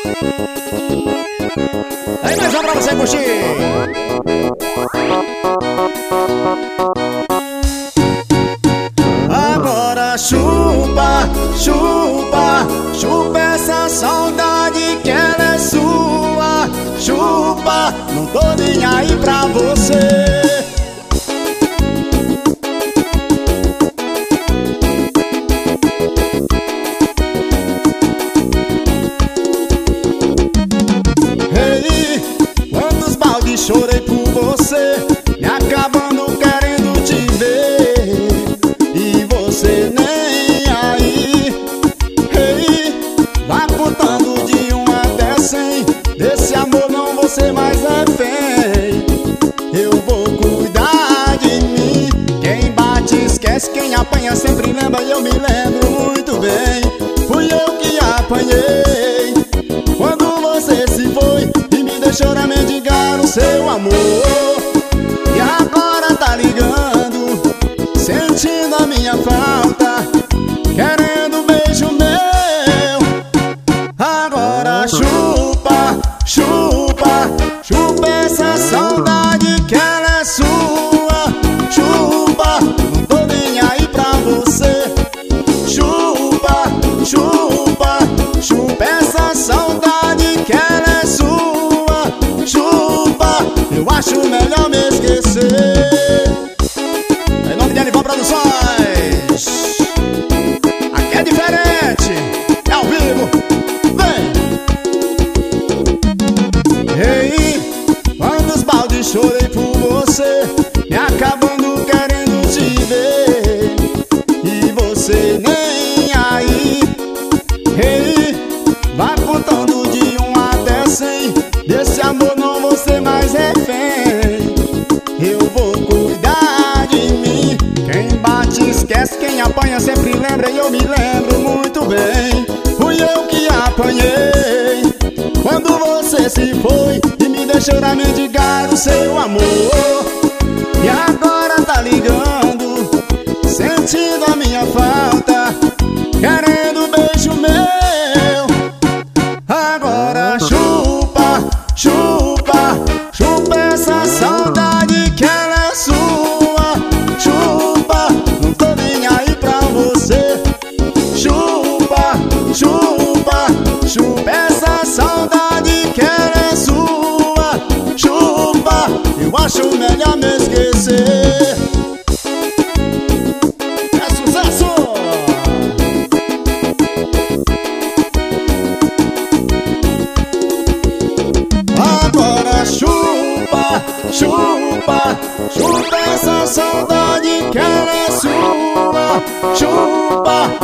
Aí mais uma pra você curtir. Agora chupa, chupa, chupa essa saudade que ela é sua. Chupa, não tô nem aí pra você. Chorei por você, me acabando querendo te ver, e você nem aí. Ei, vai contando de 1 até 100, desse amor não vou ser mais refém. Eu vou cuidar de mim, quem bate esquece, quem apanha sempre lembra. E eu me lembro muito bem, fui eu que apanhei quando você se foi e me deixou na mendigar o seu amor. E agora tá ligando, sentindo a minha falta, querendo um beijo meu. Agora chupa, chupa, chupa essa saudade que ela é sua. Chupa, não tô nem aí pra você. Chupa, chupa, chupa essa saudade que ela é sua. Chupa, eu acho melhor me esquecer. Em nome de Anival Produções, aqui é diferente, é ao vivo, vem! Ei, quantos baldes chorei por você, me acabando querendo te ver, e você nem aí. Ei, vai contando de 1 até 100, desse amor não vou ser mais refém. Eu vou cuidar de mim, quem bate esquece, quem apanha sempre lembra. E eu me lembro muito bem, fui eu que apanhei quando você se foi e me deixou na mendigar o seu amor. E agora tá ligando, sentindo a minha falta, querendo um beijo meu. Agora chupa, chupa, chupa essa saudade que ela é sua. Chupa, não tô nem aí pra você. Chupa, chupa, chupa essa saudade que ela é sua. Chupa, eu acho melhor me esquecer. É sucesso! Agora chupa, chupa, chupa essa saudade que ela é sua. Chupa,